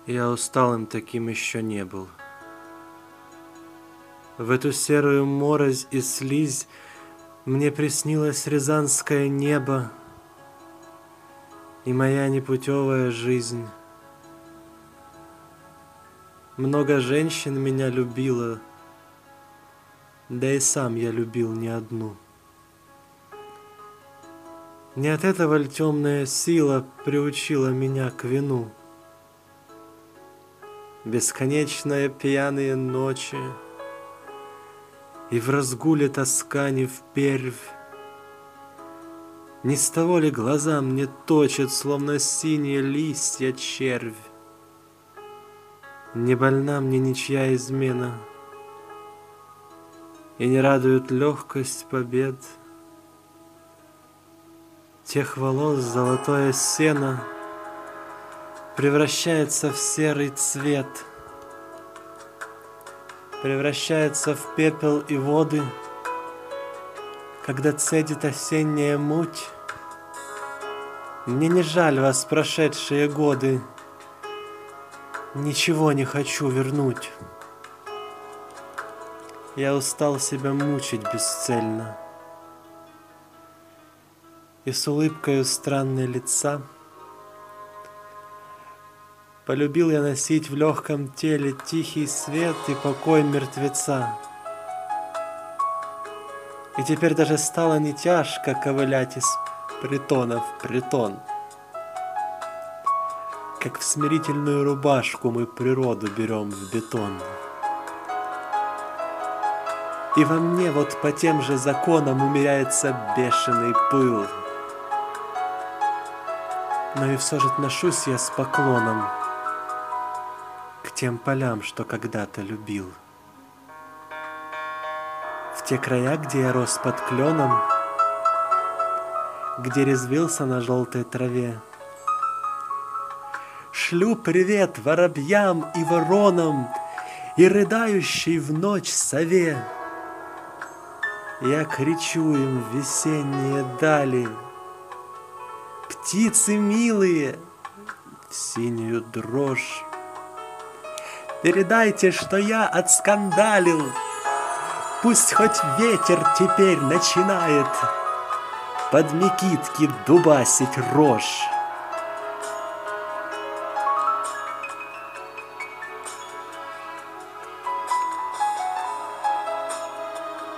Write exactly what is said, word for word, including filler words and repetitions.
Я усталым таким еще не был. В эту серую морось и слизь мне приснилось рязанское небо и моя непутевая жизнь. Много женщин меня любило, да и сам я любил не одну. Не от этого ль темная сила приучила меня к вину? Бесконечные пьяные ночи, и в разгуле тоска не впервь. Не с того ли глаза мне точат, словно синие листья червь? Не больна мне ничья измена, и не радует легкость побед. Тех волос золотое сено превращается в серый цвет, превращается в пепел и воды, когда цедит осенняя муть. Мне не жаль вас, прошедшие годы, ничего не хочу вернуть. Я устал себя мучить бесцельно, и с улыбкою странной лица полюбил я носить в легком теле тихий свет и покой мертвеца. И теперь даже стало не тяжко ковылять из притона в притон, как в смирительную рубашку мы природу берем в бетон. И во мне вот по тем же законам умеряется бешеный пыл. Но и все же отношусь я с поклоном к тем полям, что когда-то любил. В те края, где я рос под кленом, где резвился на желтой траве. Шлю привет воробьям и воронам и рыдающей в ночь сове. Я кричу им в весенние дали: птицы милые, в синюю дрожь, передайте, что я отскандалил. Пусть хоть ветер теперь начинает под мекитки дубасить рожь.